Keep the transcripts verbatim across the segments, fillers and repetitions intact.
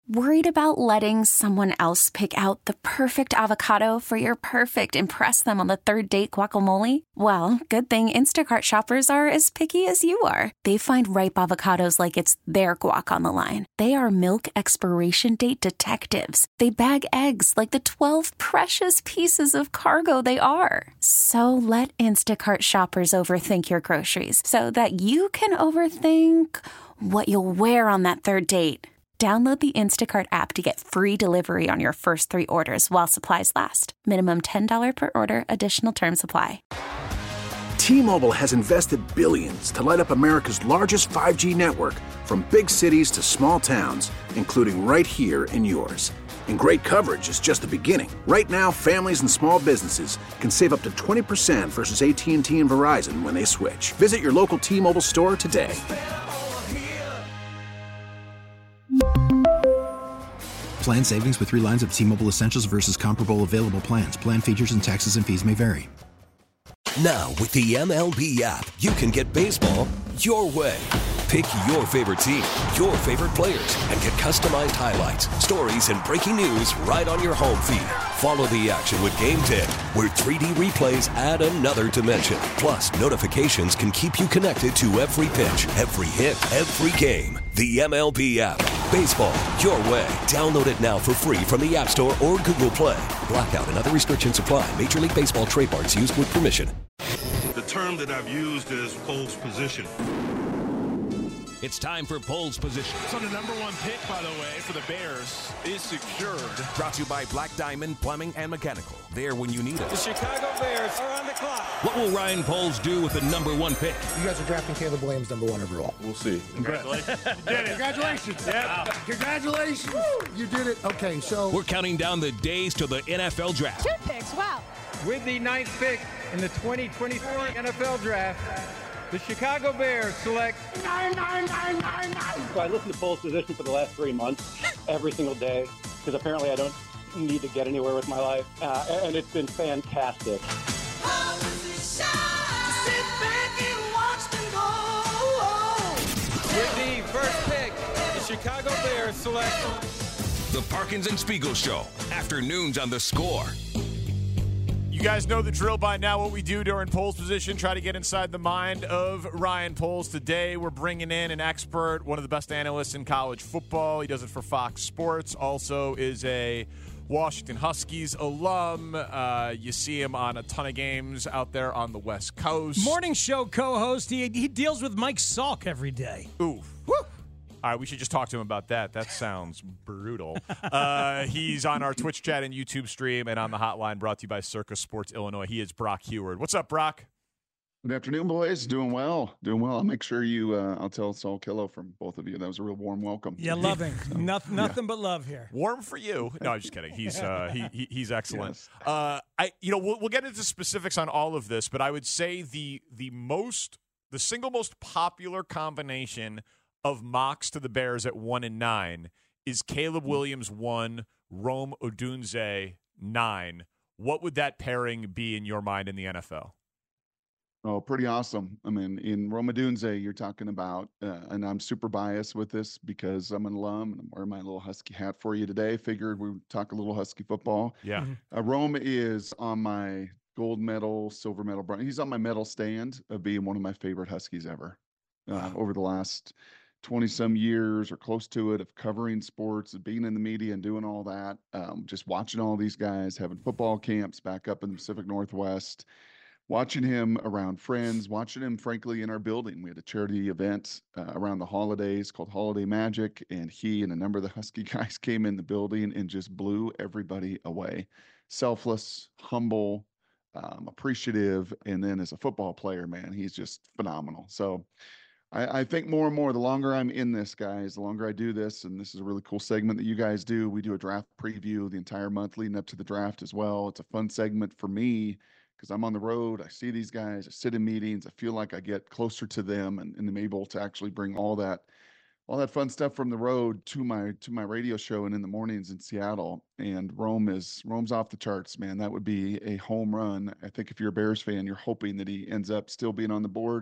Worried about letting someone else pick out the perfect avocado for your perfect impress them on the third date guacamole? Well, good thing Instacart shoppers are as picky as you are. They find ripe avocados like it's their guac on the line. They are milk expiration date detectives. They bag eggs like the twelve precious pieces of cargo they are. So let Instacart shoppers overthink your groceries so that you can overthink what you'll wear on that third date. Download the Instacart app to get free delivery on your first three orders while supplies last. Minimum ten dollars per order. Additional terms apply. T-Mobile has invested billions to light up America's largest five G network, from big cities to small towns, including right here in yours. And great coverage is just the beginning. Right now, families and small businesses can save up to twenty percent versus A T and T and Verizon when they switch. Visit your local T-Mobile store today. Plan savings with three lines of T-Mobile Essentials versus comparable available plans. Plan features and taxes and fees may vary. Now, with the M L B app, you can get baseball your way. Pick your favorite team, your favorite players, and get customized highlights, stories, and breaking news right on your home feed. Follow the action with Game Day, where three D replays add another dimension. Plus, notifications can keep you connected to every pitch, every hit, every game. The M L B app. Baseball your way. Download it now for free from the App Store or Google Play. Blackout and other restrictions apply. Major League Baseball trademarks used with permission. The term that I've used is pole's position. It's time for Pole's Position. So the number one pick, by the way, for the Bears is secured. Brought to you by Black Diamond Plumbing and Mechanical. There when you need it. The Chicago Bears are on the clock. What will Ryan Poles do with the number one pick? You guys are drafting Caleb Williams number one overall. We'll see. Congratulations. You did it. Congratulations. Yeah. Congratulations. Woo. You did it. Okay, so. We're counting down the days to the N F L draft. Two picks, wow. With the ninth pick in the twenty twenty-four N F L draft, the Chicago Bears select nine, nine, nine, nine, nine. So I listened to Pole's Position for the last three months, every single day, because apparently I don't need to get anywhere with my life, uh, and it's been fantastic. With the first pick, the Chicago Bears select The Parkins and Spiegel Show, afternoons on The Score. You guys know the drill by now. What we do during Pole's Position, try to get inside the mind of Ryan Poles. Today, we're bringing in an expert, one of the best analysts in college football. He does it for Fox Sports. Also is a Washington Huskies alum. Uh, you see him on a ton of games out there on the West Coast. Morning show co-host. He, he deals with Mike Salk every day. Ooh. Woo. All right, we should just talk to him about that. That sounds brutal. Uh, he's on our Twitch chat and YouTube stream and on the hotline brought to you by Circus Sports Illinois. He is Brock Heward. What's up, Brock? Good afternoon, boys. Doing well. Doing well. I'll make sure you, uh, I'll tell Saul Killo from both of you. That was a real warm welcome. Yeah, loving. So, nothing nothing yeah. but love here. Warm for you. No, I'm just kidding. He's uh, he, he he's excellent. Yes. Uh, I you know we'll, we'll get into specifics on all of this, but I would say the the most the single most popular combination of mocks to the Bears at one and nine is Caleb Williams one, Rome Odunze nine. What would that pairing be in your mind in the N F L? Oh, pretty awesome. I mean, in Rome Odunze, you're talking about, uh, and I'm super biased with this because I'm an alum and I'm wearing my little Husky hat for you today. Figured we would talk a little Husky football. Yeah. Uh, Rome is on my gold medal, silver medal, bronze. He's on my medal stand of being one of my favorite Huskies ever uh, over the last twenty some years or close to it of covering sports, of being in the media and doing all that. Um, just watching all these guys having football camps back up in the Pacific Northwest, watching him around friends, watching him, frankly, in our building. We had a charity event uh, around the holidays called Holiday Magic, and he and a number of the Husky guys came in the building and just blew everybody away. Selfless, humble, um, appreciative, and then as a football player, man, he's just phenomenal. So I, I think more and more, the longer I'm in this, guys, the longer I do this, and this is a really cool segment that you guys do. We do a draft preview the entire month leading up to the draft as well. It's a fun segment for me because I'm on the road. I see these guys. I sit in meetings. I feel like I get closer to them and, and I'm able to actually bring all that all that fun stuff from the road to my to my radio show and in the mornings in Seattle. And Rome is Rome's off the charts, man. That would be a home run. I think if you're a Bears fan, you're hoping that he ends up still being on the board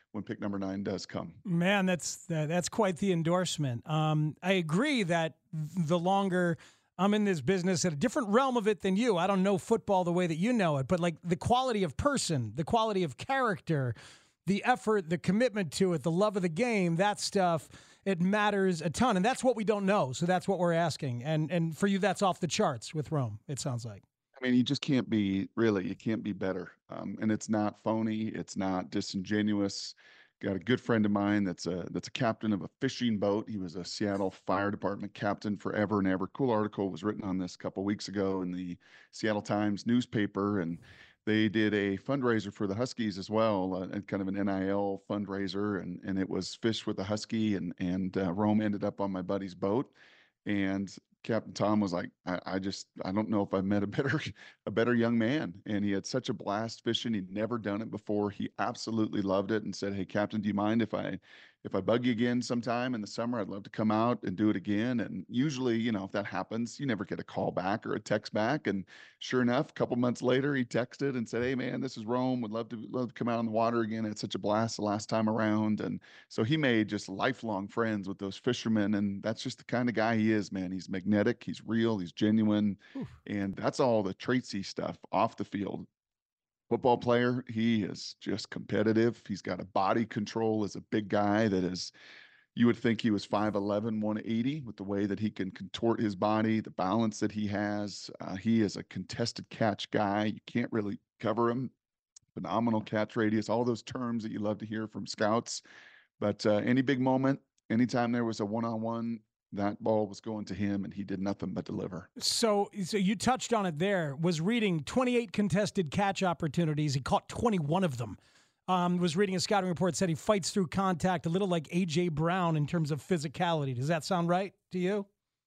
when pick number nine does come. Man, that's that's quite the endorsement. Um, I agree that the longer I'm in this business, at a different realm of it than you, I don't know football the way that you know it, but like the quality of person, the quality of character, the effort, the commitment to it, the love of the game, that stuff, it matters a ton. And that's what we don't know. So that's what we're asking. And and for you, that's off the charts with Rome, it sounds like. I mean, you just can't be, really, you can't be better. Um, and it's not phony. It's not disingenuous. Got a good friend of mine that's a that's a captain of a fishing boat. He was a Seattle Fire Department captain forever and ever. Cool article was written on this a couple weeks ago in the Seattle Times newspaper, and they did a fundraiser for the Huskies as well, uh, kind of an N I L fundraiser, and and it was Fish with the Husky, and and uh, Rome ended up on my buddy's boat, and Captain Tom was like, I, I just, I don't know if I've met a better, a better young man. And he had such a blast fishing. He'd never done it before. He absolutely loved it and said, hey, Captain, do you mind if I, if I bug you again sometime in the summer? I'd love to come out and do it again. And usually, you know, if that happens, you never get a call back or a text back. And sure enough, a couple months later, he texted and said, hey man, this is Rome. Would love to, love to come out on the water again. It's such a blast the last time around. And so he made just lifelong friends with those fishermen. And that's just the kind of guy he is, man. He's magnetic. He's real. He's genuine. Oof. And that's all the traitsy stuff off the field. Football player, he is just competitive. He's got a body control as a big guy that is, you would think he was five eleven, one eighty with the way that he can contort his body, the balance that he has. Uh, he is a contested catch guy. You can't really cover him. Phenomenal catch radius, all those terms that you love to hear from scouts. But uh, any big moment, anytime there was a one-on-one, that ball was going to him, and he did nothing but deliver. So, so you touched on it there. Was reading twenty-eight contested catch opportunities. He caught twenty-one of them. Um, was reading a scouting report, said he fights through contact a little like A J Brown in terms of physicality. Does that sound right to you?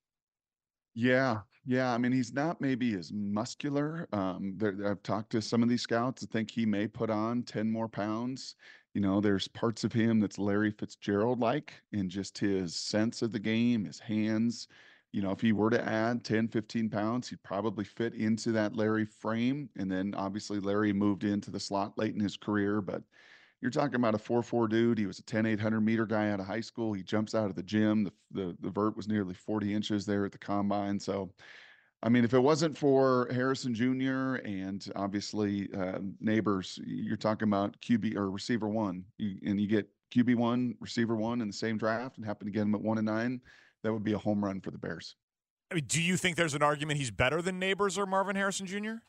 Yeah, yeah. I mean, he's not maybe as muscular. Um, there, I've talked to some of these scouts that think he may put on ten more pounds. You know, there's parts of him that's Larry Fitzgerald-like in just his sense of the game, his hands. You know, if he were to add ten, fifteen pounds, he'd probably fit into that Larry frame. And then obviously Larry moved into the slot late in his career. But you're talking about a four four dude. He was a ten eight hundred meter guy out of high school. He jumps out of the gym. The, the, the vert was nearly forty inches there at the combine. So, I mean, if it wasn't for Harrison Junior and obviously uh, Neighbors, you're talking about Q B or receiver one, you, and you get Q B one, receiver one in the same draft and happen to get him at one and nine, that would be a home run for the Bears. I mean, do you think there's an argument he's better than Neighbors or Marvin Harrison Junior?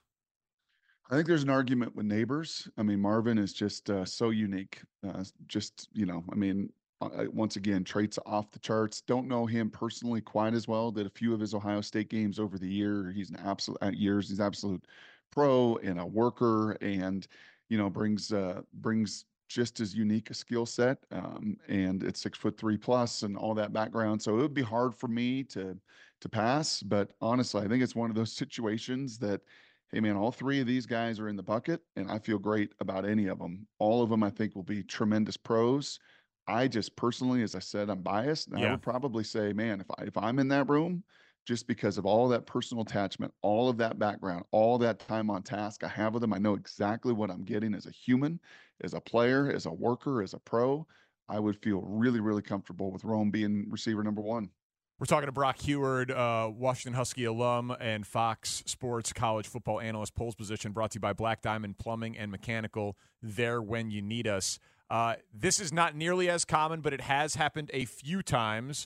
I think there's an argument with Neighbors. I mean, Marvin is just uh, so unique. Uh, just, you know, I mean, Uh, once again, traits off the charts. Don't know him personally quite as well. Did a few of his Ohio State games over the year. He's an absolute at years. He's absolute pro and a worker, and you know brings uh, brings just as unique a skill set. Um, and it's six foot three plus and all that background. So it would be hard for me to to pass. But honestly, I think it's one of those situations that, hey man, all three of these guys are in the bucket, and I feel great about any of them. All of them, I think, will be tremendous pros. I just personally, as I said, I'm biased. And yeah. I would probably say, man, if I, if I'm in that room, just because of all that personal attachment, all of that background, all that time on task I have with them, I know exactly what I'm getting as a human, as a player, as a worker, as a pro. I would feel really, really comfortable with Rome being receiver number one. We're talking to Brock Huard, uh, Washington Husky alum and Fox Sports college football analyst, polls position, brought to you by Black Diamond Plumbing and Mechanical, there when you need us. Uh, this is not nearly as common, but it has happened a few times.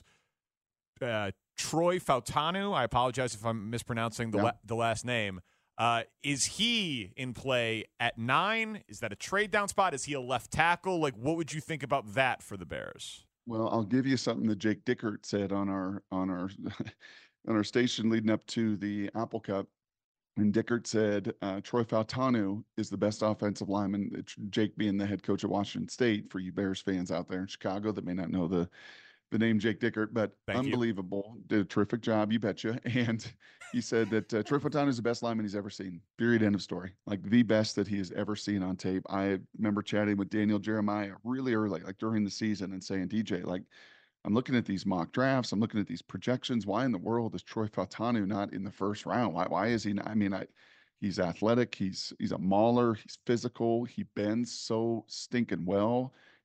Uh, Troy Fautanu, I apologize if I'm mispronouncing the, yeah. la- the last name. Uh, is he in play at nine? Is that a trade down spot? Is he a left tackle? Like, what would you think about that for the Bears? Well, I'll give you something that Jake Dickert said on our on our on our station leading up to the Apple Cup. And Dickert said uh, Troy Fautanu is the best offensive lineman. It's Jake being the head coach at Washington State, for you Bears fans out there in Chicago that may not know the the name Jake Dickert, but Thank unbelievable. You. Did a terrific job, you betcha. And he said that uh, Troy Fautanu is the best lineman he's ever seen. Period. End of story. Like the best that he has ever seen on tape. I remember chatting with Daniel Jeremiah really early, like during the season, and saying, D J, like, I'm looking at these mock drafts. I'm looking at these projections. Why in the world is Troy Fautanu not in the first round? Why, why is he not? I mean, I, he's athletic. He's, he's a mauler. He's physical. He bends so stinking well.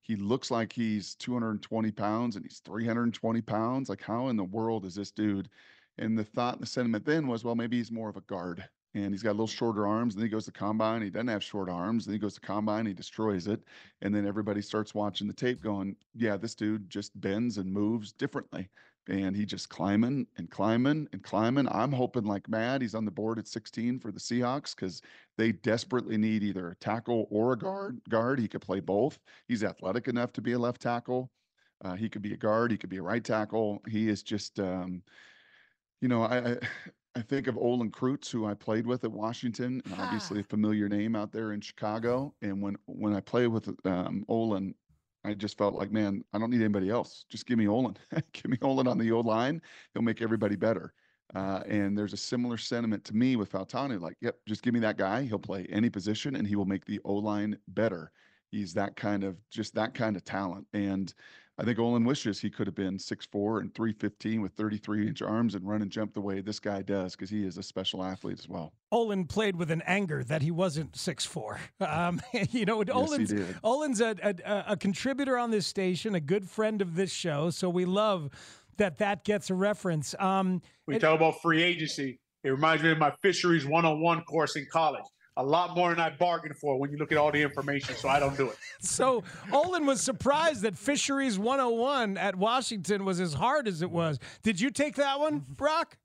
he looks like he's two hundred twenty pounds and he's three hundred twenty pounds. Like, how in the world is this dude? And the thought and the sentiment then was, well, maybe he's more of a guard and he's got a little shorter arms. And then he goes to combine. He doesn't have short arms. Then he goes to combine. He destroys it. And then everybody starts watching the tape going, yeah, this dude just bends and moves differently. And he just climbing and climbing and climbing. I'm hoping like mad he's on the board at sixteen for the Seahawks because they desperately need either a tackle or a guard. Guard, he could play both. He's athletic enough to be a left tackle. Uh, he could be a guard. He could be a right tackle. He is just, um, you know, I, I I think of Olin Kreutz, who I played with at Washington, and obviously a familiar name out there in Chicago. And when when I play with um, Olin, I just felt like, man, I don't need anybody else. Just give me Olin. Give me Olin on the O-line. He'll make everybody better. Uh, and there's a similar sentiment to me with Fautanu. Like, yep, just give me that guy. He'll play any position, and he will make the O-line better. He's that kind of, just that kind of talent. And I think Olin wishes he could have been six four and three fifteen with thirty-three inch arms and run and jump the way this guy does, because he is a special athlete as well. Olin played with an anger that he wasn't six four. Um, you know, yes, Olin's, he did. Olin's a, a, a contributor on this station, a good friend of this show, so we love that that gets a reference. Um, we it, talk about free agency. It reminds me of my fisheries one oh one course in college. A lot more than I bargained for when you look at all the information, so I don't do it. So Olin was surprised that Fisheries one oh one at Washington was as hard as it was. Did you take that one, Brock?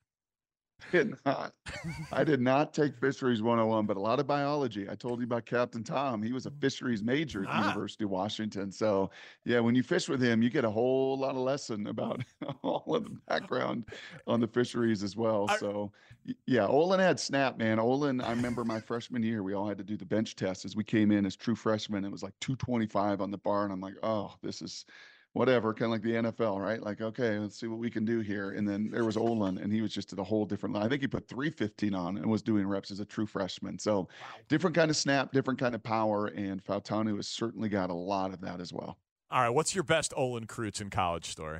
Did not. I did not take Fisheries one oh one, but a lot of biology. I told you about Captain Tom. He was a fisheries major at the ah. University of Washington. So, yeah, when you fish with him, you get a whole lot of lesson about all of the background on the fisheries as well. I, so, yeah, Olin had snap, man. Olin, I remember my freshman year, we all had to do the bench test as we came in as true freshmen. It was like two twenty-five on the bar, and I'm like, oh, this is – whatever, kind of like the N F L, right? Like, okay, let's see what we can do here. And then there was Olin, and he was just at a whole different line. I think he put three fifteen on and was doing reps as a true freshman. So wow. Different kind of snap, different kind of power, and Fautanu has certainly got a lot of that as well. All right, what's your best Olin Kreutz in college story?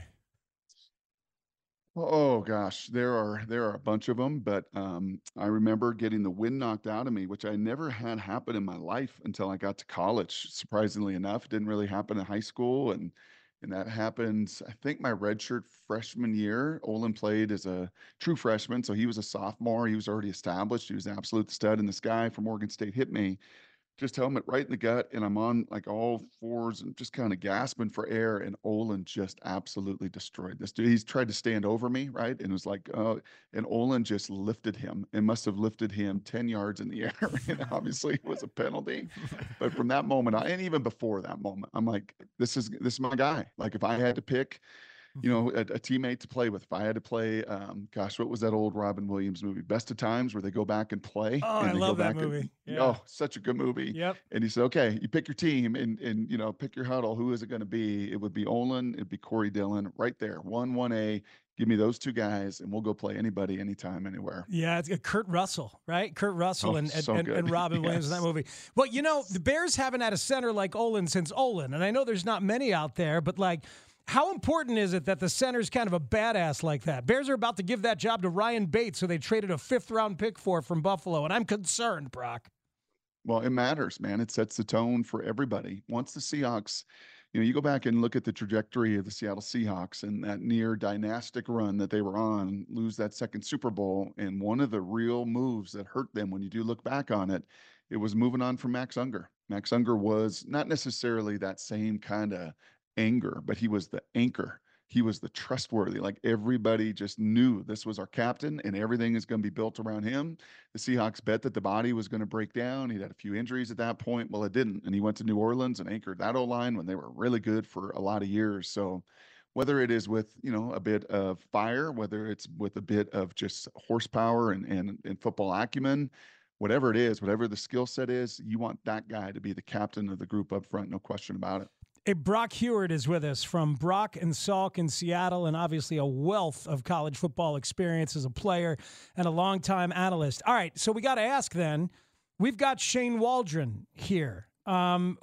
Oh gosh, there are there are a bunch of them, but um, I remember getting the wind knocked out of me, which I never had happen in my life until I got to college. Surprisingly enough, it didn't really happen in high school, and And that happened, I think, my redshirt freshman year. Olin played as a true freshman, so he was a sophomore. He was already established. He was an absolute stud. And this guy from Oregon State hit me, just helmet right in the gut, and I'm on like all fours and just kind of gasping for air. And Olin just absolutely destroyed this dude. He's tried to stand over me, right? And it was like, uh, and Olin just lifted him and must have lifted him ten yards in the air. And obviously it was a penalty. But from that moment on, and even before that moment, I'm like, this is, this is my guy. Like if I had to pick, you know, a, a teammate to play with, if I had to play, um, gosh, what was that old Robin Williams movie, Best of Times, where they go back and play? Oh, and I they love go that back movie. And, yeah. Oh, such a good movie. Yep. And he said, okay, you pick your team and, and, you know, pick your huddle. Who is it going to be? It would be Olin. It'd be Corey Dillon right there. One, one A. Give me those two guys, and we'll go play anybody, anytime, anywhere. Yeah, it's Kurt Russell, right? Kurt Russell oh, and, so and, and Robin yes. Williams in that movie. Well, you know, the Bears haven't had a center like Olin since Olin, and I know there's not many out there, but like, how important is it that the center's kind of a badass like that? Bears are about to give that job to Ryan Bates, who they traded a fifth-round pick for from Buffalo, and I'm concerned, Brock. Well, it matters, man. It sets the tone for everybody. Once the Seahawks, you know, you go back and look at the trajectory of the Seattle Seahawks and that near dynastic run that they were on, lose that second Super Bowl, and one of the real moves that hurt them when you do look back on it, it was moving on from Max Unger. Max Unger was not necessarily that same kind of anger, but he was the anchor. He was the trustworthy, like everybody just knew this was our captain and everything is going to be built around him. The Seahawks bet that the body was going to break down. He'd had a few injuries at that point. Well, it didn't. And he went to New Orleans and anchored that O-line when they were really good for a lot of years. So whether it is with, you know, a bit of fire, whether it's with a bit of just horsepower and, and, and football acumen, whatever it is, whatever the skill set is, you want that guy to be the captain of the group up front. No question about it. Hey, Brock Huard is with us from Brock and Salk in Seattle, and obviously a wealth of college football experience as a player and a longtime analyst. All right, so we got to ask then, we've got Shane Waldron here. Um,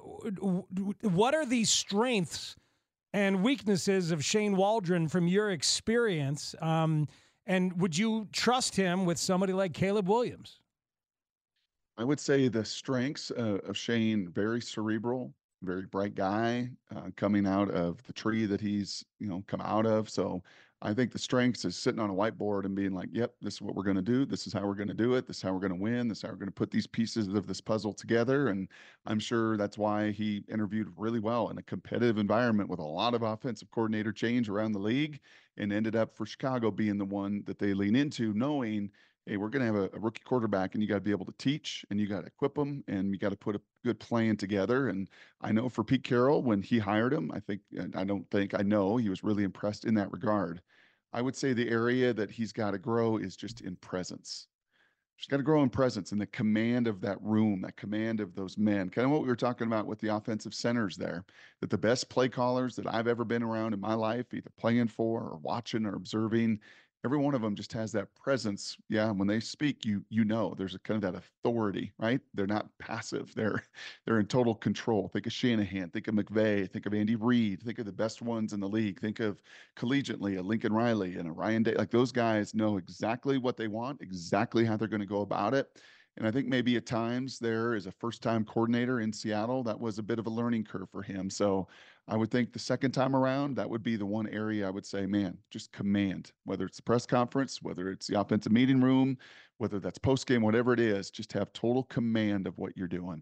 what are the strengths and weaknesses of Shane Waldron from your experience? Um, and would you trust him with somebody like Caleb Williams? I would say the strengths uh, of Shane, very cerebral, very bright guy uh, coming out of the tree that he's, you know, come out of. So I think the strengths is sitting on a whiteboard and being like, yep, this is what we're going to do. This is how we're going to do it. This is how we're going to win. This is how we're going to put these pieces of this puzzle together. And I'm sure that's why he interviewed really well in a competitive environment with a lot of offensive coordinator change around the league, and ended up for Chicago being the one that they lean into, knowing, hey, we're going to have a, a rookie quarterback, and you got to be able to teach, and you got to equip them, and you got to put a good plan together. And I know for Pete Carroll, when he hired him, I think, I don't think, I know he was really impressed in that regard. I would say the area that he's got to grow is just in presence. He's got to grow in presence and the command of that room, that command of those men. Kind of what we were talking about with the offensive centers there, that the best play callers that I've ever been around in my life, either playing for or watching or observing, every one of them just has that presence. Yeah, when they speak, you you know there's a kind of that authority, right? They're not passive. They're they're in total control. Think of Shanahan, think of McVay, think of Andy Reid, think of the best ones in the league. Think of collegiately a Lincoln Riley and a Ryan Day. Like those guys know exactly what they want, exactly how they're going to go about it. And I think maybe at times there is a first-time coordinator in Seattle, that was a bit of a learning curve for him. So I would think the second time around, that would be the one area I would say, man, just command, whether it's the press conference, whether it's the offensive meeting room, whether that's post-game, whatever it is, just have total command of what you're doing.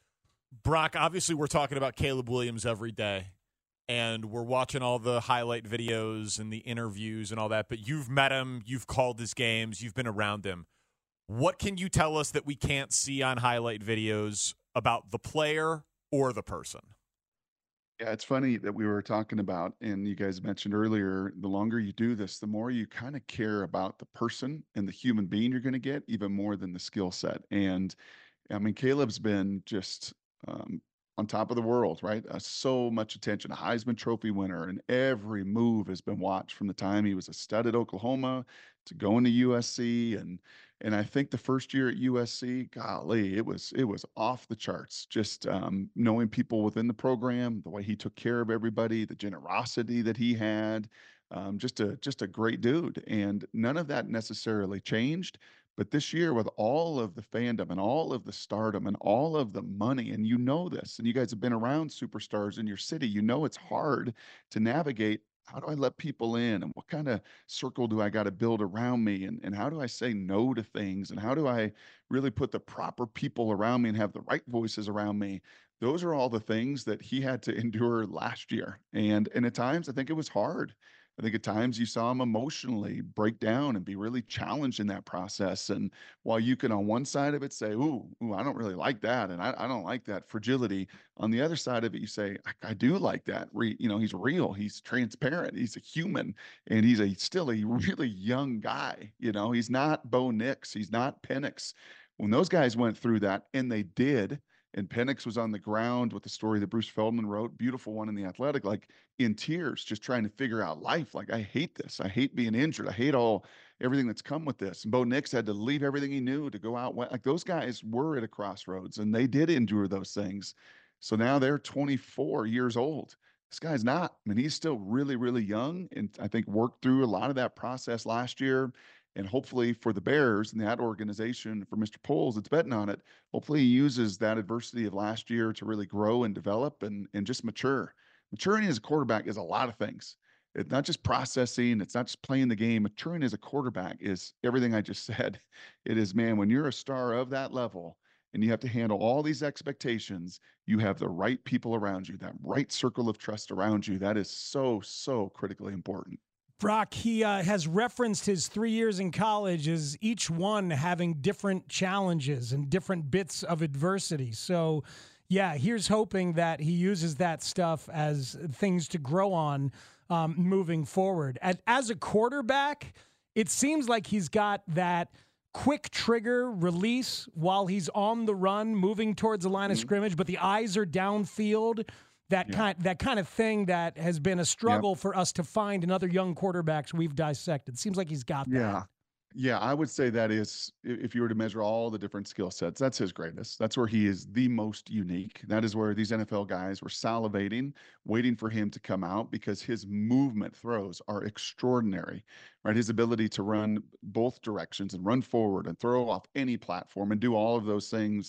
Brock, obviously we're talking about Caleb Williams every day, and we're watching all the highlight videos and the interviews and all that, but you've met him, you've called his games, you've been around him. What can you tell us that we can't see on highlight videos about the player or the person? Yeah, it's funny that we were talking about, and you guys mentioned earlier, the longer you do this, the more you kind of care about the person and the human being you're going to get, even more than the skill set. And I mean, Caleb's been just um, on top of the world, right? Uh, so much attention, a Heisman Trophy winner, and every move has been watched from the time he was a stud at Oklahoma to going to U S C. And and I think the first year at U S C, golly, it was it was off the charts. Just um, knowing people within the program, the way he took care of everybody, the generosity that he had, um, just a just a great dude. And none of that necessarily changed. But this year, with all of the fandom and all of the stardom and all of the money, and you know this, and you guys have been around superstars in your city, you know it's hard to navigate. How do I let people in, and what kind of circle do I got to build around me, and, and how do I say no to things, and how do I really put the proper people around me and have the right voices around me? Those are all the things that he had to endure last year. And, and at times, I think it was hard. I think at times you saw him emotionally break down and be really challenged in that process. And while you can, on one side of it, say, ooh, ooh, I don't really like that, and I, I don't like that fragility. On the other side of it, you say, I, I do like that. Re, you know, he's real. He's transparent. He's a human, and he's a still a really young guy. You know, he's not Bo Nix. He's not Penix. When those guys went through that, and they did, and Penix was on the ground with the story that Bruce Feldman wrote, beautiful one in The Athletic, like in tears, just trying to figure out life. Like, I hate this. I hate being injured. I hate all everything that's come with this. And Bo Nix had to leave everything he knew to go out. Like, those guys were at a crossroads, and they did endure those things. So now they're twenty-four years old. This guy's not. I mean, he's still really, really young, and I think worked through a lot of that process last year. And hopefully for the Bears and that organization, for Mister Poles that's betting on it, hopefully he uses that adversity of last year to really grow and develop and, and just mature. Maturing as a quarterback is a lot of things. It's not just processing. It's not just playing the game. Maturing as a quarterback is everything I just said. It is, man, when you're a star of that level and you have to handle all these expectations, you have the right people around you, that right circle of trust around you. That is so, so critically important. Brock, he uh, has referenced his three years in college as each one having different challenges and different bits of adversity. So, yeah, here's hoping that he uses that stuff as things to grow on um, moving forward. As, as a quarterback, it seems like he's got that quick trigger release while he's on the run, moving towards the line of scrimmage, but the eyes are downfield. That yeah. kind that kind of thing that has been a struggle yep. for us to find in other young quarterbacks we've dissected. Seems like he's got that. Yeah. Yeah, I would say that is, if you were to measure all the different skill sets, that's his greatness. That's where he is the most unique. That is where these N F L guys were salivating, waiting for him to come out, because his movement throws are extraordinary, right? His ability to run both directions and run forward and throw off any platform and do all of those things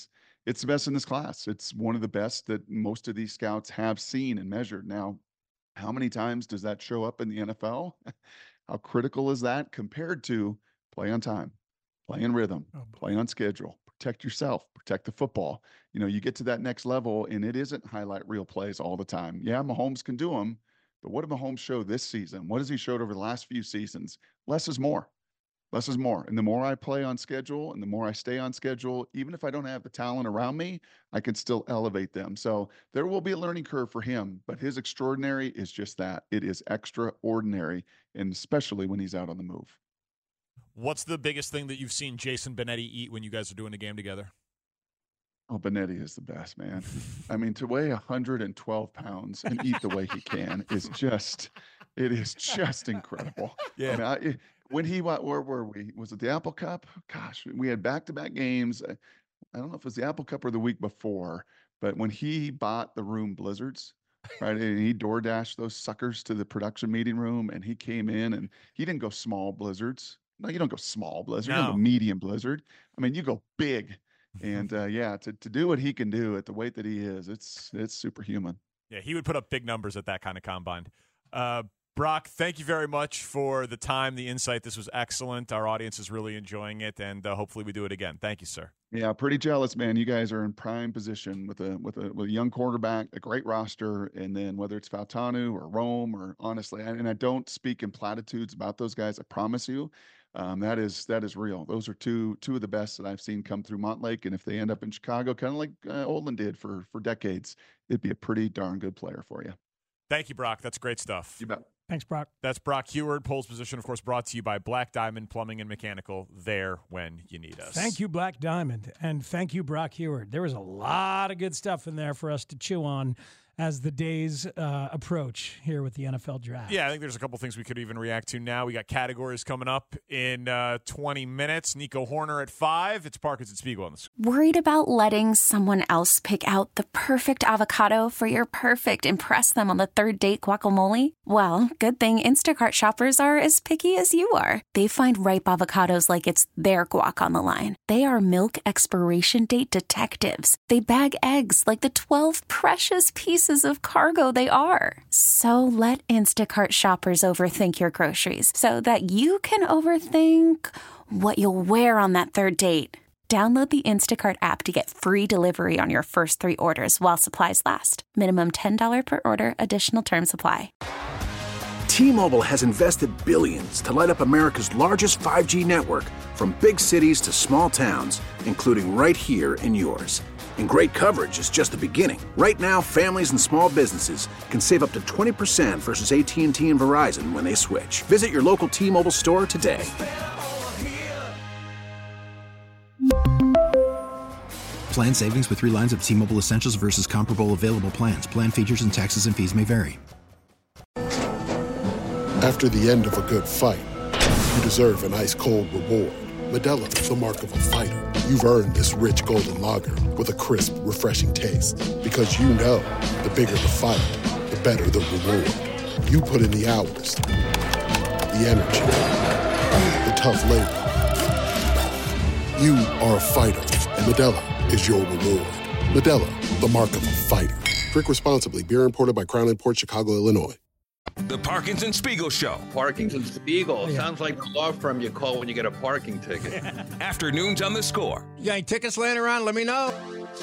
it's the best in this class. It's one of the best that most of these scouts have seen and measured. Now, how many times does that show up in the N F L? How critical is that compared to play on time, play in rhythm, oh, play on schedule, protect yourself, protect the football? You know, you get to that next level, and it isn't highlight reel plays all the time. Yeah, Mahomes can do them, but what did Mahomes show this season? What has he showed over the last few seasons? Less is more. Less is more. And the more I play on schedule and the more I stay on schedule, even if I don't have the talent around me, I can still elevate them. So there will be a learning curve for him, but his extraordinary is just that. It is extraordinary, and especially when he's out on the move. What's the biggest thing that you've seen Jason Benetti eat when you guys are doing a game together? Oh, Benetti is the best, man. I mean, to weigh one hundred twelve pounds and eat the way he can is just, it is just incredible. Yeah. I mean, I, it, when he, where were we? Was it the Apple Cup? Gosh, we had back-to-back games. I don't know if it was the Apple Cup or the week before, but when he bought the room Blizzards, right, and he door dashed those suckers to the production meeting room, and he came in and he didn't go small Blizzards. No, you don't go small Blizzard. No. You don't go medium Blizzard. I mean, you go big. And uh, yeah, to, to do what he can do at the weight that he is, it's it's superhuman. Yeah, he would put up big numbers at that kind of combine. Uh, Brock, thank you very much for the time, the insight. This was excellent. Our audience is really enjoying it, and uh, hopefully we do it again. Thank you, sir. Yeah, pretty jealous, man. You guys are in prime position with a with a with a young quarterback, a great roster, and then whether it's Fautanu or Rome or honestly, and I don't speak in platitudes about those guys. I promise you. Um, that is that is real. Those are two two of the best that I've seen come through Montlake, and if they end up in Chicago, kind of like uh, Olin did for for decades, it'd be a pretty darn good player for you. Thank you, Brock. That's great stuff. You bet. Thanks, Brock. That's Brock Huard, Poles Position, of course, brought to you by Black Diamond Plumbing and Mechanical. There when you need us. Thank you, Black Diamond, and thank you, Brock Huard. There was a lot of good stuff in there for us to chew on as the days uh, approach here with the N F L draft. Yeah, I think there's a couple things we could even react to now. We got categories coming up in uh, twenty minutes. Nico Horner at five. It's Parkins and Spiegel on the screen. Worried about letting someone else pick out the perfect avocado for your perfect impress them on the third date guacamole? Well, good thing Instacart shoppers are as picky as you are. They find ripe avocados like it's their guac on the line. They are milk expiration date detectives. They bag eggs like the twelve precious pieces of cargo they are. So let Instacart shoppers overthink your groceries so that you can overthink what you'll wear on that third date. Download the Instacart app to get free delivery on your first three orders while supplies last. Minimum ten dollars per order. Additional terms apply. T-Mobile has invested billions to light up America's largest five G network, from big cities to small towns, including right here in yours. And great coverage is just the beginning. Right now, families and small businesses can save up to twenty percent versus A T and T and Verizon when they switch. Visit your local T-Mobile store today. Plan savings with three lines of T-Mobile Essentials versus comparable available plans. Plan features and taxes and fees may vary. After the end of a good fight, you deserve an ice-cold reward. Modelo is the mark of a fighter. You've earned this rich golden lager with a crisp, refreshing taste. Because you know, the bigger the fight, the better the reward. You put in the hours, the energy, the tough labor. You are a fighter, and Modelo is your reward. Modelo, the mark of a fighter. Drink responsibly. Beer imported by Crown Imports, Chicago, Illinois. The Parkins and Spiegel Show. Parkins and Spiegel. Yeah. Sounds like the law firm you call when you get a parking ticket. Afternoons on the Score. You got any tickets laying around? Let me know.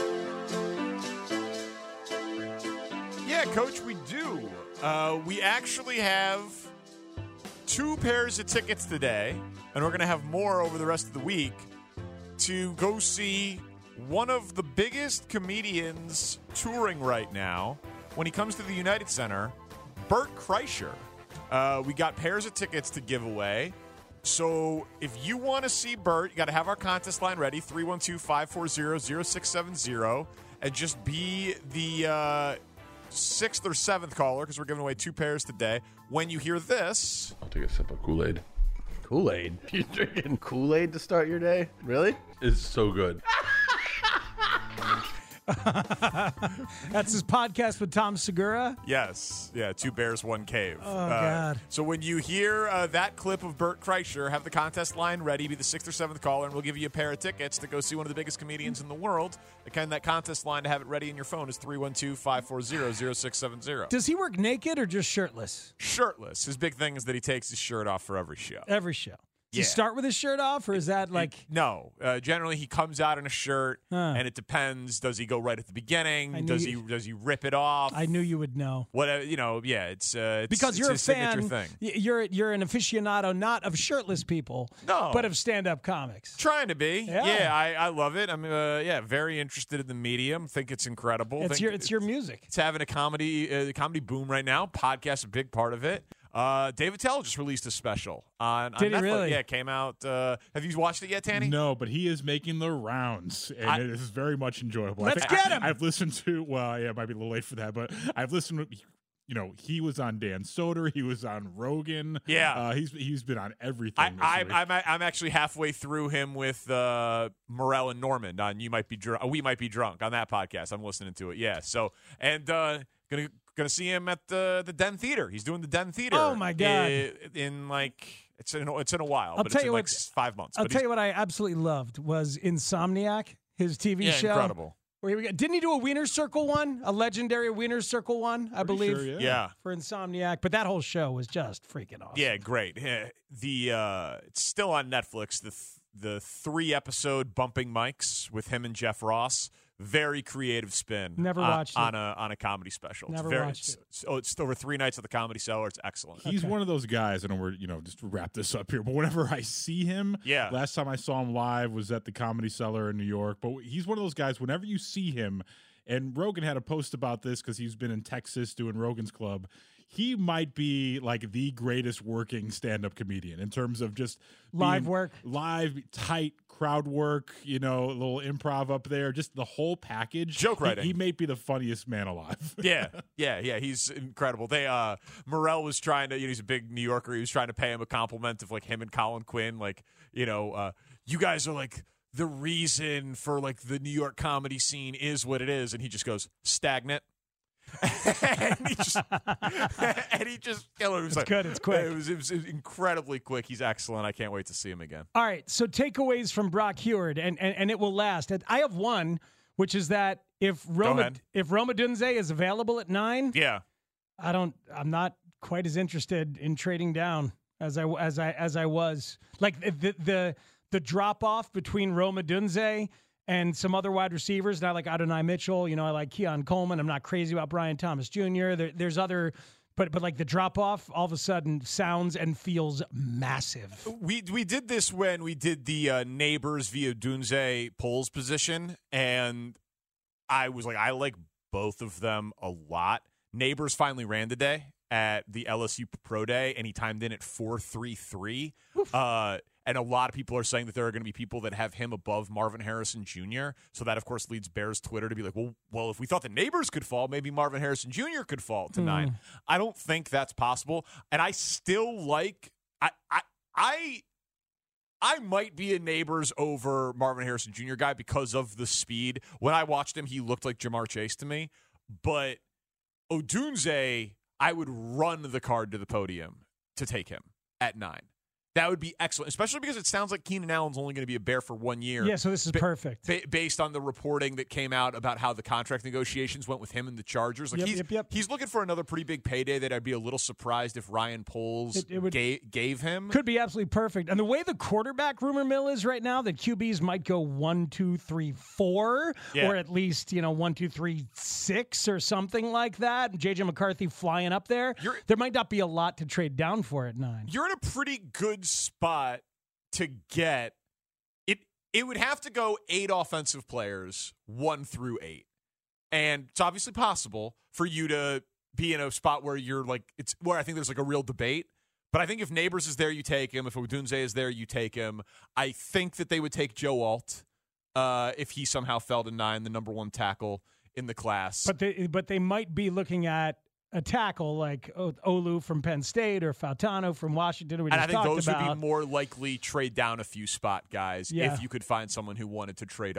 Yeah, Coach, we do. Uh, we actually have two pairs of tickets today, and we're going to have more over the rest of the week to go see one of the biggest comedians touring right now when he comes to the United Center, Bert Kreischer. Uh, we got pairs of tickets to give away. So if you want to see Bert, you got to have our contest line ready, three one two, five four zero, zero six seven zero, and just be the uh, sixth or seventh caller, because we're giving away two pairs today. When you hear this... I'll take a sip of Kool-Aid. Kool-Aid? You drinking Kool-Aid to start your day? Really? It's so good. That's his podcast with Tom Segura. Yes. Yeah, Two Bears, One Cave. Oh, uh, God. So when you hear uh, that clip of Bert Kreischer, have the contest line ready, be the sixth or seventh caller, and we'll give you a pair of tickets to go see one of the biggest comedians in the world. Again, that contest line to have it ready in your phone is three one two, five four zero, zero six seven zero. Does he work naked or just shirtless? Shirtless. His big thing is that he takes his shirt off for every show. Every show. Does Yeah. he start with his shirt off, or is that like... No. Uh, generally, he comes out in a shirt, Huh. and it depends. Does he go right at the I beginning? knew Does you- he does he rip it off? I knew you would know. Whatever, you know, yeah, it's, uh, it's Because it's you're a his signature fan, thing. y- you're you're an aficionado not of shirtless people, No. but of stand-up comics. Trying to be, Yeah. yeah. I, I love it. I'm, uh, yeah, very interested in the medium. Think it's incredible. It's Think your it's your music. It's having a comedy uh, comedy boom right now. Podcast a big part of it. Uh, David Tell just released a special on, on Did he Netflix. really? Yeah, it came out. Uh, have you watched it yet, Tanny? No, but he is making the rounds, and I- it is very much enjoyable. Let's I think get him! I, I've listened to. Well, yeah, it might be a little late for that, but I've listened. to, You know, he was on Dan Soder. He was on Rogan. Yeah. uh, he's he's been on everything. I, this I, week. I'm I'm actually halfway through him with uh, Morel and Norman on You Might Be Drunk. We Might Be Drunk on that podcast. I'm listening to it. Yeah. So and uh, gonna gonna see him at the the Den Theater. He's doing the Den Theater. Oh, my God. In, in like it's in it's in a while, I'll but tell it's you in like what- s- five months. I'll But tell he's- you what I absolutely loved was Insomniac, his T V yeah, show. incredible. Where we got, didn't he do a Wiener Circle one? A legendary Wiener Circle one, I believe. sure, yeah. Yeah. For Insomniac. But that whole show was just freaking awesome. Yeah, great. Yeah, The uh, it's still on Netflix. The th- the three episode Bumping Mics with him and Jeff Ross. Very creative spin. Never on, watched it. on a on a comedy special. Never it's very, watched it's, it. it's- Oh, it's over three nights at the Comedy Cellar. It's excellent. He's one of those guys, and we're, you know, just to wrap this up here, but whenever I see him, Yeah. last time I saw him live was at the Comedy Cellar in New York, but he's one of those guys, whenever you see him, and Rogan had a post about this because he's been in Texas doing Rogan's Club, he might be like the greatest working stand-up comedian in terms of just Live being work. live, tight crowd work, you know, a little improv up there, just the whole package. Joke He- writing. He, may be the funniest man alive. yeah, yeah, yeah. He's incredible. They uh Morel was trying to, you know, he's a big New Yorker. He was trying to pay him a compliment of like him and Colin Quinn, like, you know, uh, you guys are like the reason for like the New York comedy scene is what it is, and he just goes stagnant. and he just and he just it was It's like, good, it's quick. It was, it was incredibly quick. He's excellent. I can't wait to see him again. All right, so takeaways from Brock Heward, and, and, and it will last. And I have one, which is that if Roma ahead. if Roma Dunze is available at nine, Yeah. I don't. I'm not quite as interested in trading down as I as I as I was. Like the the the drop off between Roma Dunze and some other wide receivers. And I like Adonai Mitchell. You know, I like Keon Coleman. I'm not crazy about Brian Thomas Junior There, there's other, but but like the drop off all of a sudden sounds and feels massive. We we did this when we did the uh, Neighbors via Dunze polls position, and I was like, I like both of them a lot. Neighbors finally ran today at the L S U Pro Day, and he timed in at four three three. Uh, and a lot of people are saying that there are going to be people that have him above Marvin Harrison Junior So that, of course, leads Bears Twitter to be like, well, well, if we thought the Neighbors could fall, maybe Marvin Harrison Junior could fall to Hmm. nine. I don't think that's possible. And I still like I I I I might be a Neighbors over Marvin Harrison Junior guy because of the speed. When I watched him, he looked like Jamar Chase to me. But Odunze, I would run the card to the podium to take him at nine. That would be excellent, especially because it sounds like Keenan Allen's only going to be a Bear for one year. Yeah, so this is Ba- perfect. ba- based on the reporting that came out about how the contract negotiations went with him and the Chargers. Like Yep, he's, yep, yep. he's looking for another pretty big payday that I'd be a little surprised if Ryan Poles It- it would- ga- gave him. Could be absolutely perfect. And the way the quarterback rumor mill is right now, that Q Bs might go one, two, three, four, Yeah. or at least, you know, one, two, three, six, or something like that. J J McCarthy flying up there. There might not be a lot to trade down for at nine. You're in a pretty good spot to get it. It would have to go eight offensive players, one through eight. And it's obviously possible for you to be in a spot where you're like, it's where I think there's like a real debate. But I think if Neighbors is there, you take him. If Odunze is there, you take him. I think that they would take Joe Alt uh, if he somehow fell to nine, the number one tackle in the class. But they, but they might be looking at a tackle like O- Olu from Penn State or Fautano from Washington. We and just I think talked those about. would be more likely trade down a few spot guys Yeah. if you could find someone who wanted to trade up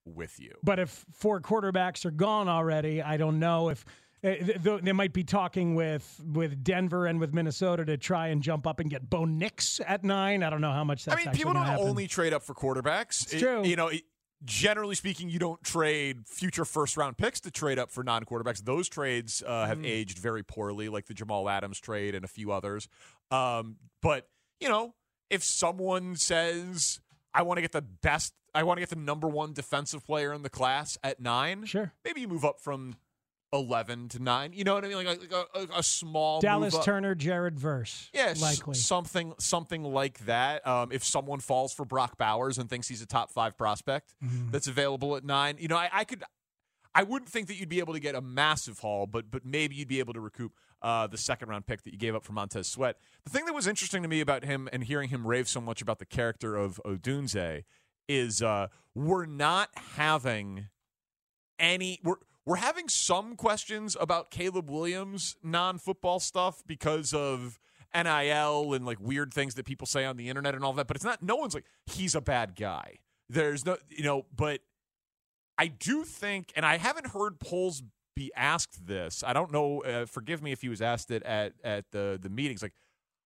with you. But if four quarterbacks are gone already, I don't know if uh, th- they might be talking with with Denver and with Minnesota to try and jump up and get Bo Nix at nine. I don't know how much that's I mean, actually people don't gonna happen. only trade up for quarterbacks. It's It- true. You know, it, generally speaking, you don't trade future first-round picks to trade up for non-quarterbacks. Those trades uh, have Mm. aged very poorly, like the Jamal Adams trade and a few others. Um, but, you know, if someone says, I want to get the best, I want to get the number one defensive player in the class at nine, sure, maybe you move up from eleven to nine. You know what I mean? Like, like a, a, a small Dallas move up. Turner, Jared Verse. Yes, likely. something something like that. Um, if someone falls for Brock Bowers and thinks he's a top five prospect Mm-hmm. that's available at nine, you know, I, I could, I wouldn't think that you'd be able to get a massive haul, but but maybe you'd be able to recoup uh, the second round pick that you gave up for Montez Sweat. The thing that was interesting to me about him and hearing him rave so much about the character of Odunze is uh, we're not having any we're. We're having some questions about Caleb Williams' non-football stuff because of N I L and like weird things that people say on the internet and all that. But it's not. No one's like he's a bad guy. There's no, you know. But I do think, and I haven't heard Poles be asked this. I don't know. Uh, forgive me if he was asked it at at the the meetings. Like,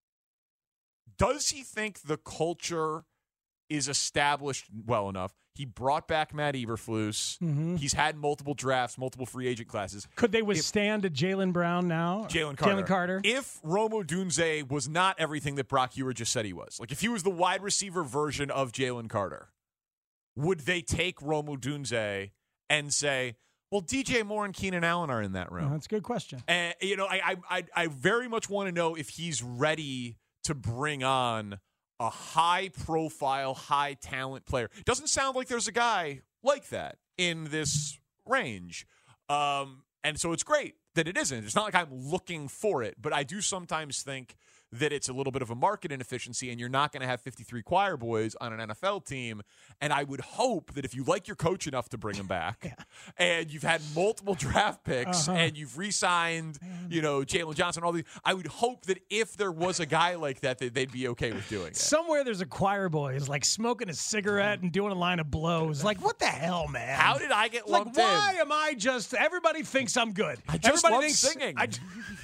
does he think the culture is established well enough? He brought back Matt Eberflus. Mhm. He's had multiple drafts, multiple free agent classes. Could they withstand a Jalen Brown now? Jalen Carter. Jalen Carter. If Rome Odunze was not everything that Brock Ewer just said he was, like if he was the wide receiver version of Jalen Carter, would they take Rome Odunze and say, well, D J Moore and Keenan Allen are in that room? Oh, that's a good question. And, you know, I, I, I very much want to know if he's ready to bring on a high-profile, high-talent player. Doesn't sound like there's a guy like that in this range. Um, and so it's great that it isn't. It's not like I'm looking for it, but I do sometimes think that it's a little bit of a market inefficiency, and you're not going to have fifty-three choir boys on an N F L team. And I would hope that if you like your coach enough to bring him back, yeah. and you've had multiple draft picks, uh-huh. and you've re-signed, you know, Jalen Johnson, all these, I would hope that if there was a guy like that, that they'd be okay with doing it. Somewhere there's a choir boy who's like smoking a cigarette and doing a line of blows. Like, what the hell, man? How did I get lumped like, why in? am I just? Everybody thinks I'm good. I just Everybody love thinks, singing. I,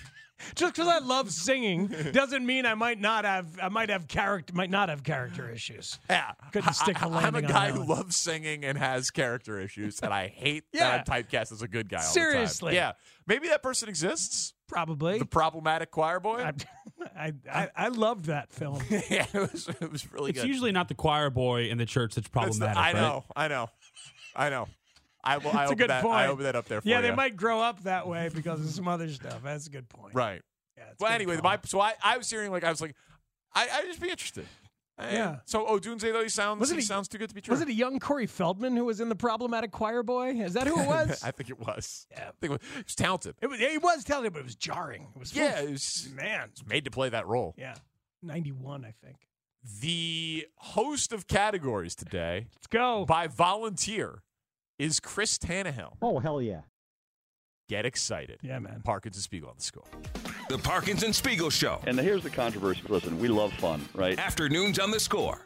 Just because I love singing doesn't mean I might not have. I might have character. Might not have character issues. Yeah, couldn't stick a I, landing I'm a on guy that who one. loves singing and has character issues, and I hate Yeah. that I'm typecast as a good guy. All Seriously. the time. Yeah, maybe that person exists. Probably the problematic choir boy. I, I, I, I loved that film. yeah, it was. It was really It's good. usually not the choir boy in the church that's That's the- problematic. I right? know. I know. I know. I will. I It's a open good that. point. I open that up there for yeah, you. they might grow up that way because of some other stuff. That's a good point. Right. Yeah, it's well, good anyway, call. my, so I, I was hearing like I was like, I I'd just be interested. I- Yeah. So Odunze though he sounds Was it he a- sounds too good to be true. Was it a young Corey Feldman who was in the problematic choir boy? Is that who it was? I think it was. Yeah. I think it was, he was talented. It was, he was talented, but it was jarring. It was Yeah, oof, it was, man. it was made to play that role. Yeah, ninety-one, I think. The host of categories today, let's go by volunteer, is Chris Tannehill. Oh hell yeah! Get excited. Yeah, man. Parkins and Spiegel on the score. The Parkins and Spiegel Show. And here's the controversy. Listen, we love fun, right? Afternoons on the Score.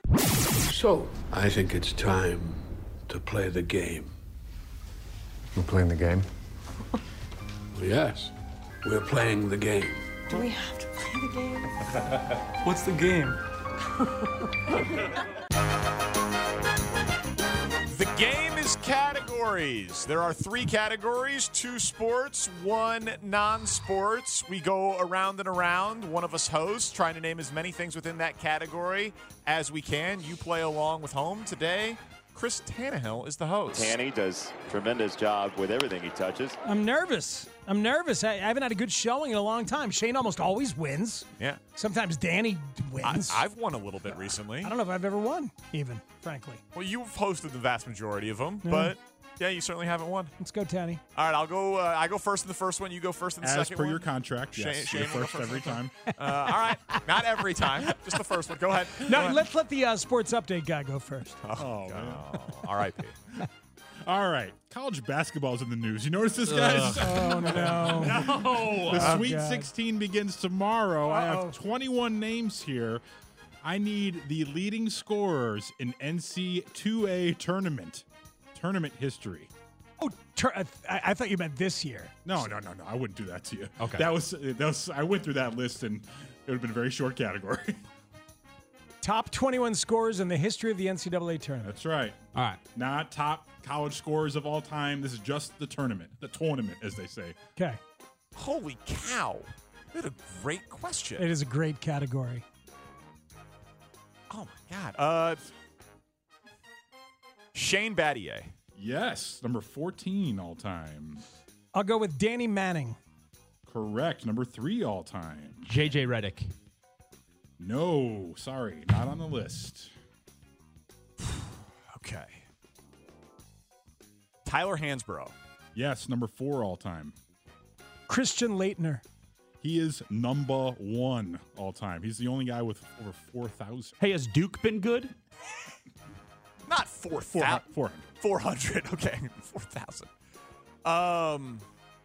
So, I think it's time to play the game. We're playing the game? Yes, we're playing the game. Do we have to play the game? What's the game? The game is categories. There are three categories, two sports, one non-sports. We go around and around. One of us hosts, trying to name as many things within that category as we can. You play along with home today. Chris Tannehill is the host. Tanny does tremendous job with everything he touches. I'm nervous. I'm nervous. I, I haven't had a good showing in a long time. Shane almost always wins. Yeah. Sometimes Danny wins. I, I've won a little bit recently. I don't know if I've ever won, even, frankly. Well, you've hosted the vast majority of them, Yeah. but yeah, you certainly haven't won. Let's go, Tanny. All right, I'll go. Uh, I go first in the first one. You go first in the As second per one. your contract, yes. Shane, You're Shane will go first every time. Uh, all right, not every time, just the first one. Go ahead. No, Go ahead. let's let the uh, sports update guy go first. Oh, man. All right, Pete. All right. College basketball's in the news. You notice this, guys? Oh, no. no. The Oh, Sweet God. sixteen begins tomorrow. I Uh-oh. have twenty-one names here. I need the leading scorers in N C double A tournament. tournament history. Oh, tur- I, I thought you meant this year. No, no, no, no. I wouldn't do that to you. Okay. That was that was. I went through that list and it would have been a very short category. Top twenty-one scores in the history of the N C double A tournament. That's right. All right. Not top college scorers of all time. This is just the tournament, the tournament, as they say. Okay. Holy cow. What a great question. It is a great category. Oh, my God. Uh, Shane Battier. Yes. Number fourteen all time. I'll go with Danny Manning. Correct. Number three all time. J J Redick. No. Sorry. Not on the list. Okay. Tyler Hansbrough. Yes. Number four all time. Christian Leitner. He is number one all time. He's the only guy with over four thousand. Hey, has Duke been good? Not four Four thousand. four hundred. four hundred. Okay. four thousand. Um,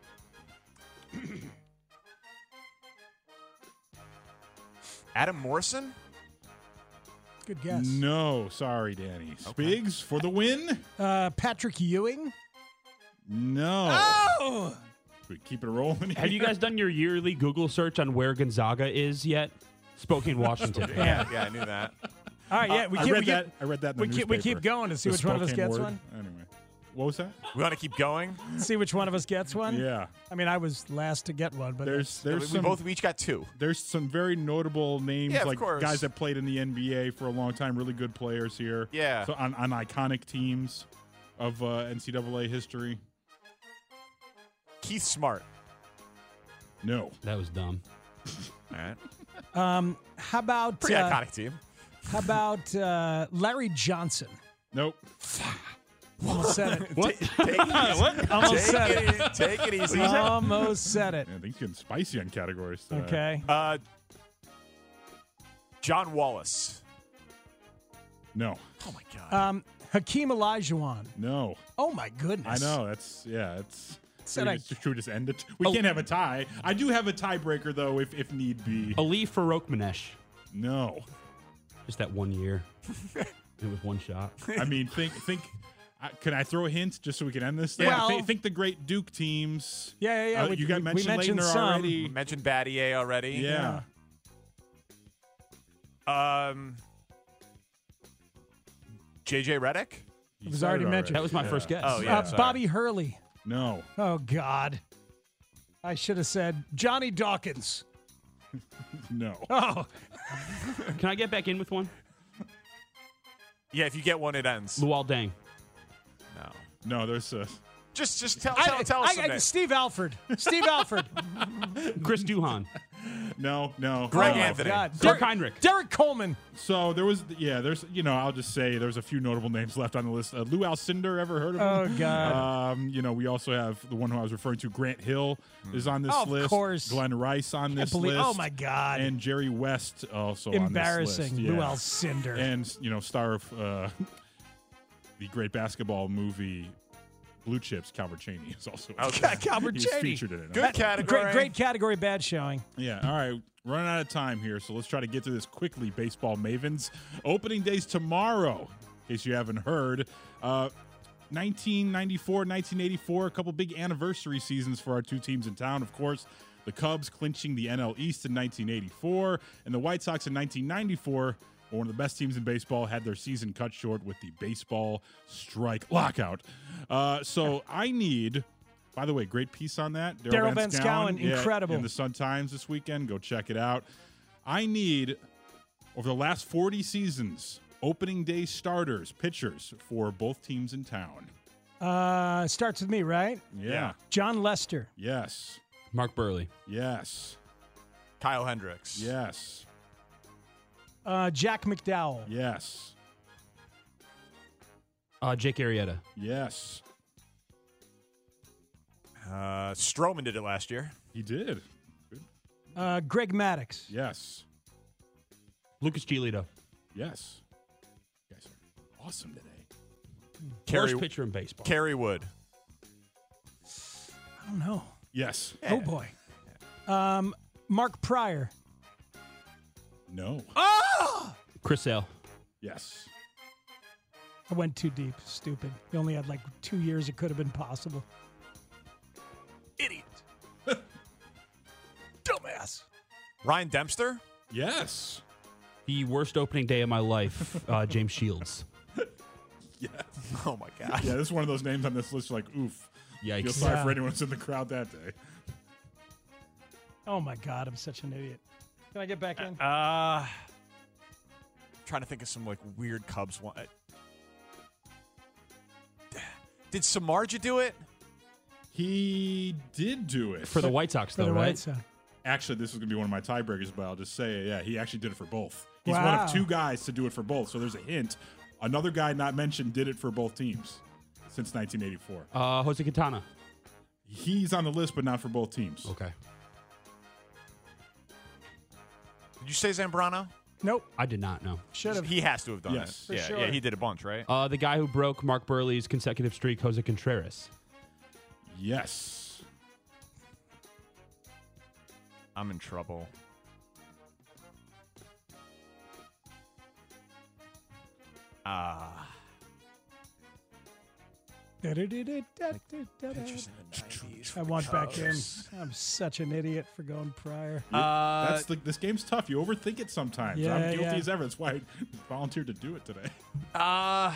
Adam Morrison? Good guess. No. Sorry, Danny. Spigs for the win? Uh, Patrick Ewing. No. Oh! Should we keep it rolling? Have you guys done your yearly Google search on where Gonzaga is yet? Spokane, Washington. Yeah, yeah, I knew that. All right, yeah. We I keep, read we that. Keep, I read that in the we, keep, we keep newspaper. going to see The which one of us Spokane gets word. one. Anyway. What was that? We want to keep going? See which one of us gets one? Yeah. I mean, I was last to get one, but There's that's- there's we some, both we each got two. There's some very notable names, Yeah, of like course. guys that played in the N B A for a long time, really good players here. Yeah. So on, on iconic teams of uh, N C double A history. Keith Smart. No. That was dumb. All right. Um, how about Pretty uh, iconic team. How about uh, Larry Johnson? Nope. Almost said it. What? Take, take it easy. What? Almost take said it. it. Take it easy. Almost said it. Yeah, things getting spicy on categories today. Okay. Uh, John Wallace. No. Oh my God. Um, Hakeem Olajuwon. No. Oh my goodness. I know. That's yeah. It's. Said Should we, I- just, should we just end it? We Oh. can't have a tie. I do have a tiebreaker though, if if need be. Ali Farokhmanesh. No. Just that one year. It was one shot. I mean, think think. Uh, can I throw a hint just so we can end this? Thing? Well- think, think the great Duke teams. Yeah, yeah, yeah. Uh, We- you got we- we mentioned, mentioned Leitner some. already. We mentioned Battier already. Yeah. Um, J J Redick. You It was said already mentioned. That was my Yeah. first guess. Oh, yeah. uh, sorry. Bobby Hurley. No. Oh God. I should have said Johnny Dawkins. No. Oh, Can I get back in with one? Yeah, if you get one, it ends. Luol Deng. No. No. There's a. Just, just tell, tell, I, tell us I, some I, names. Steve Alford. Steve Alford. Chris Duhon. No. No. Greg Oh, my Anthony. God. Dirk Derek, Heinrich. Derek Coleman. So there was, yeah, there's, you know, I'll just say there's a few notable names left on the list. Uh, Lou Alcindor, ever heard of him? Oh, God. Um, you know, we also have the one who I was referring to, Grant Hill, is on this Oh, of list. course. Glenn Rice on this believe- list. oh, my God. And Jerry West also Embarrassing. on this list. Lou Yeah. Alcindor. And, you know, star of uh, the great basketball movie Blue Chips, Calvert Cheney is also Okay. Calvert he's Cheney. featured in it. Good category. Great, great category, bad showing. Yeah, all right. Running out of time here, so let's try to get through this quickly, baseball mavens. Opening day's tomorrow, in case you haven't heard. Uh, nineteen ninety-four, nineteen eighty-four, a couple big anniversary seasons for our two teams in town, of course. The Cubs clinching the N L East in nineteen eighty-four, and the White Sox in nineteen ninety-four, one of the best teams in baseball, had their season cut short with the baseball strike lockout. Uh, so I need... By the way, great piece on that. Darryl Van Schouwen, yeah, incredible. in the Sun Times this weekend. Go check it out. I need, over the last forty seasons, opening day starters, pitchers for both teams in town. Uh, starts with me, right? Yeah. John Lester. Yes. Mark Burley. Yes. Kyle Hendricks. Yes. Uh, Jack McDowell. Yes. Uh, Jake Arrieta. Yes. Uh, Stroman did it last year. He did. Uh, Greg Maddux. Yes. Lucas Giolito. Yes. You guys are awesome today. Kerry, Worst pitcher in baseball. Kerry Wood. I don't know. Yes. Oh, boy. Um, Mark Pryor. No. Oh! Chris Sale. Yes. I went too deep. Stupid. You only had like two years. It could have been possible. Idiot. Dumbass. Ryan Dempster? Yes. The worst opening day of my life, uh, James Shields. Yeah. Oh, my God. Yeah, this is one of those names on this list. You're like, oof. Yikes. Feel sorry Yeah. for anyone who's in the crowd that day. Oh, my God. I'm such an idiot. Can I get back in? Uh, trying to think of some like weird Cubs one. Did Samardzija do it? He did do it. For the White Sox, For though, the right? White Sox. Actually, this is going to be one of my tiebreakers, but I'll just say, yeah, he actually did it for both. He's Wow. one of two guys to do it for both. So there's a hint. Another guy not mentioned did it for both teams since nineteen eighty-four. Uh, Jose Quintana. He's on the list, but not for both teams. Okay. Did you say Zambrano? Nope. I did not know. Should have. He has to have done Yes. it. For yeah, sure. yeah, he did a bunch, right? Uh, the guy who broke Mark Burley's consecutive streak, Jose Contreras. Yes. I'm in trouble. Ah. I want back in. I'm such an idiot for going prior. Uh, That's the, this game's tough. You overthink it sometimes. Yeah, I'm guilty yeah. as ever. That's why I volunteered to do it today. Uh,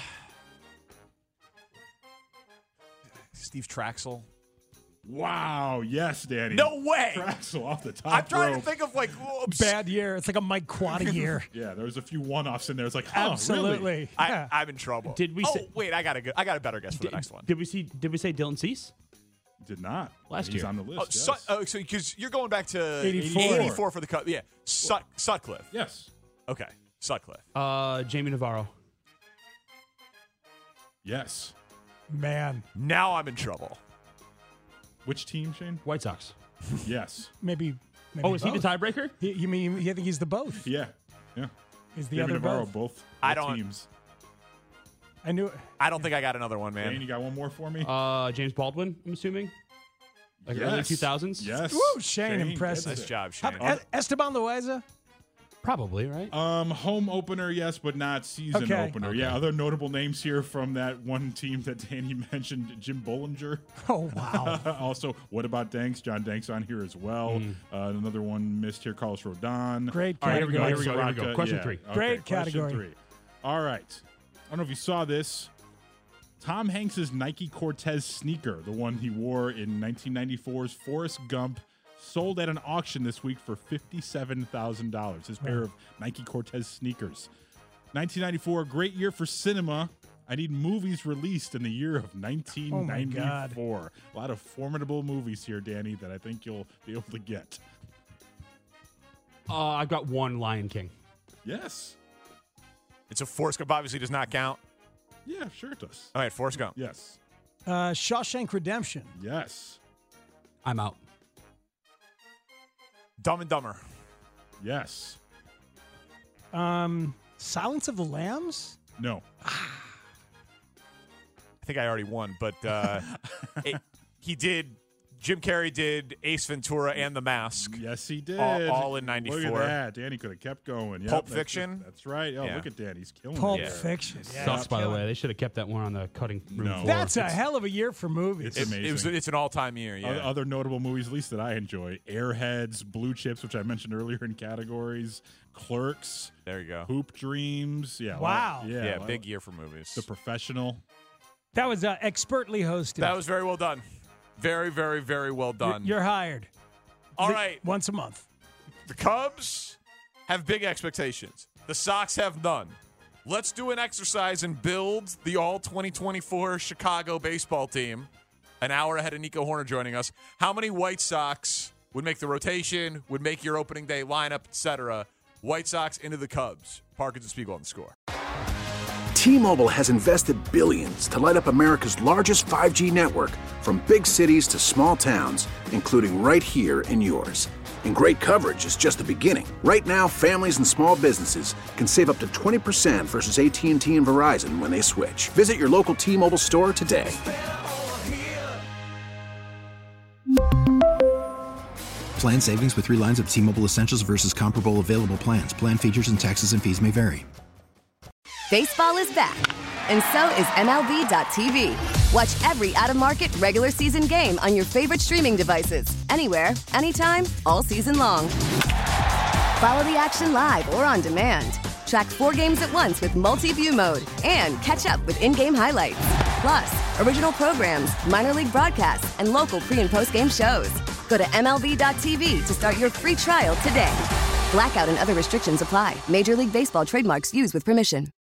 Steve Traxel. Wow. Yes, Danny. No way. Traxel off the top I'm trying rope. to think of like oh, Bad year. It's like a Mike Quada year. Yeah, there was a few one-offs in there. It's like, huh, Absolutely. really? Yeah. I, I'm in trouble. Did we Oh say- wait, I got a good, I got a better guess for Did, the next one. did we see? Did we say Dylan Cease? Did not. Last He's year. on the list. Oh, yes. Sut, oh, so because you're going back to eighty-four. eighty-four for the Cubs. Yeah, Sut, Sutcliffe. Yes. Okay, Sutcliffe. Uh, Jamie Navarro. Yes. Man, Now I'm in trouble. Which team, Shane? White Sox. Yes. maybe. maybe Oh, is he the both. tiebreaker? He, you mean you think he's the both? Yeah. Yeah. He's the Jamie other Navarro, both. both, I both don't- teams. I knew it. I don't think I got another one, Shane, man. you got one more for me? Uh, James Baldwin. I'm assuming. Like early Yes. two thousands. Yes. Woo, Shane, gets impressive. Nice it. job, How- Shane. Es- Esteban Loaiza? Probably right. Um, home opener, yes, but not season Okay. opener. Okay. Yeah, other notable names here from that one team that Danny mentioned, Jim Bollinger. Oh, wow. Also, what about Danks? John Danks on here as well. Uh, another one missed here, Carlos Rodon. Great All right, here we go. category. Here we go. Here we go. Soraka, Question yeah, three. okay, Great question category. three. All right. I don't know if you saw this. Tom Hanks's Nike Cortez sneaker, the one he wore in nineteen ninety-four's Forrest Gump, sold at an auction this week for fifty-seven thousand dollars. His pair of Nike Cortez sneakers. nineteen ninety-four, great year for cinema. I need movies released in the year of nineteen ninety-four. A lot of formidable movies here, Danny, that I think you'll be able to get. Uh, I've got one Lion King. Yes. It's a Forrest Gump. Obviously, does not count. Yeah, sure it does. All right, Forrest Gump. Yes. Uh, Shawshank Redemption. Yes. I'm out. Dumb and Dumber. Yes. Um, Silence of the Lambs? No. I think I already won, but uh, it, he did. Jim Carrey did Ace Ventura and The Mask. Yes, he did. All, all in Look ninety-four. at that. Danny could have kept going. Yep, Pulp that's- Fiction? That's right. Oh, Yeah. look at Danny. He's killing Pulp it. there. Fiction. Yeah, Sucks, it's by the killing. way. They should have kept that one on the cutting room No. floor. That's a It's- hell of a year for movies. It's It, amazing. it was, it's an all-time year. Yeah. Other, other notable movies, at least that I enjoy: Airheads, Blue Chips, which I mentioned earlier in categories, Clerks, there you go. Hoop Dreams. Yeah. a lot- Wow. yeah. Yeah, a lot- big year for movies. The Professional. That was uh, expertly hosted. That was very well done. Very, very, very well done. You're, you're hired. all The- right. Once a month. The Cubs have big expectations. The Sox have none. Let's do an exercise and build the all twenty twenty-four Chicago baseball team. An hour ahead of Nico Horner joining us. How many White Sox would make the rotation, would make your opening day lineup, et cetera? White Sox into the Cubs. Parkins and Spiegel on the score. T-Mobile has invested billions to light up America's largest five G network, from big cities to small towns, including right here in yours. And great coverage is just the beginning. Right now, families and small businesses can save up to twenty percent versus A T and T and Verizon when they switch. Visit your local T-Mobile store today. Plan savings with three lines of T-Mobile Essentials versus comparable available plans. Plan features and taxes and fees may vary. Baseball is back, and so is M L B dot T V. Watch every out-of-market, regular season game on your favorite streaming devices. Anywhere, anytime, all season long. Follow the action live or on demand. Track four games at once with multi-view mode and catch up with in-game highlights. Plus, original programs, minor league broadcasts, and local pre- and post-game shows. Go to M L B dot T V to start your free trial today. Blackout and other restrictions apply. Major League Baseball trademarks used with permission.